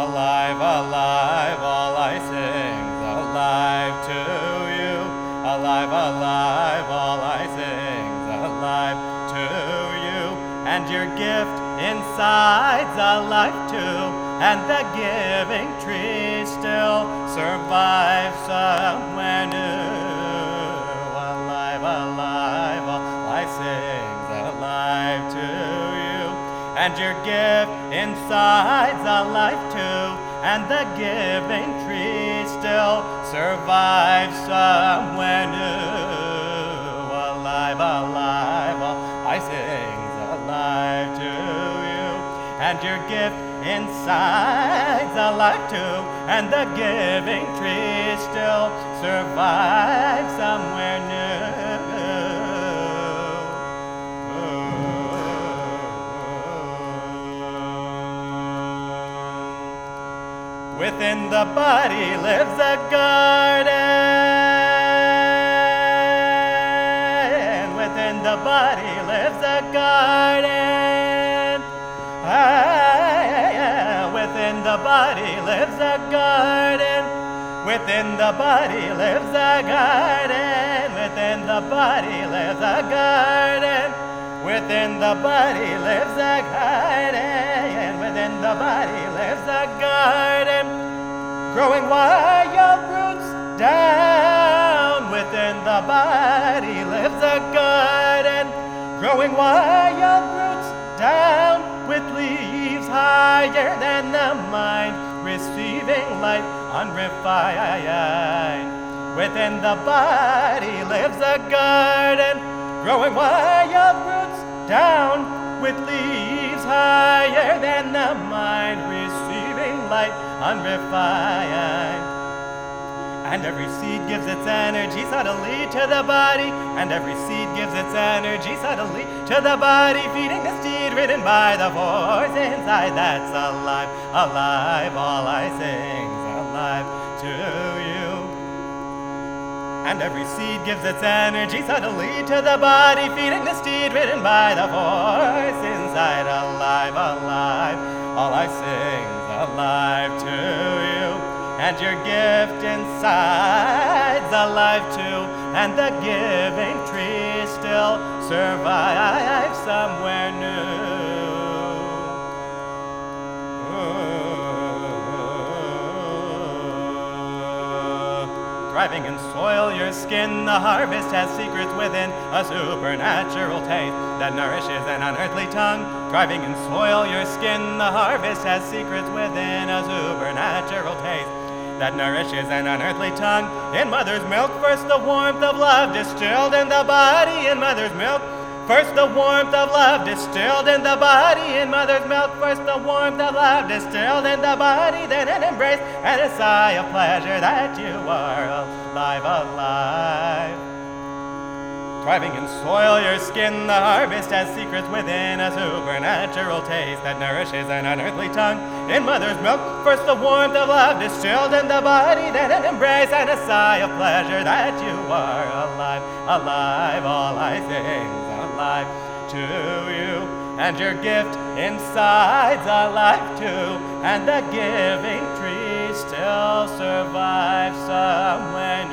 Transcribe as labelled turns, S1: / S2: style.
S1: Alive, alive, all I sing's alive to you. Alive, alive, all I sing's alive to you. And your gift inside's alive too. And the giving tree still survives somewhere new. Alive, alive, all I sing's alive to you. And your gift inside's alive too. And the giving tree still survives somewhere new. Alive, alive, all I sing's alive to you. And your gift inside's alive too. And the giving tree still survives somewhere new. Within the body lives a garden. Within the body lives a garden. Within the body lives a garden. Within the body lives a garden. Within the body lives a garden. Within the body lives a garden. Within the body lives a garden. Growing wild roots down. Within the body lives a garden. Growing wild roots down. With leaves higher than the mind. Receiving light unrefined. Within the body lives a garden. Growing wild roots down. With leaves higher than the mind. Receiving light unrefined. And every seed gives its energy subtly to the body. And every seed gives its energy subtly to the body, feeding the seed ridden by the force inside that's alive. Alive, all I sing's alive to you. And every seed gives its energy subtly to the body, feeding the steed ridden by the force inside. Alive, alive, all I sing's alive to you. And your gift inside's alive too. And the giving tree still survives somewhere new. Thriving in soil, your skin, the harvest has secrets within, a supernatural taste that nourishes an unearthly tongue. Thriving in soil, your skin, the harvest has secrets within, a supernatural taste that nourishes an unearthly tongue. In mother's milk, first the warmth of love distilled in the body. In mother's milk, first the warmth of love distilled in the body. In mother's milk, first the warmth of love distilled in the body. Then an embrace and a sigh of pleasure that you are alive, alive. Thriving in soil, your skin, the harvest has secrets within, a supernatural taste that nourishes an unearthly tongue. In mother's milk, first the warmth of love distilled in the body, then an embrace and a sigh of pleasure that you are alive, alive, all I sing's alive to you. And your gift inside's alive too, and the giving tree still survives somewhere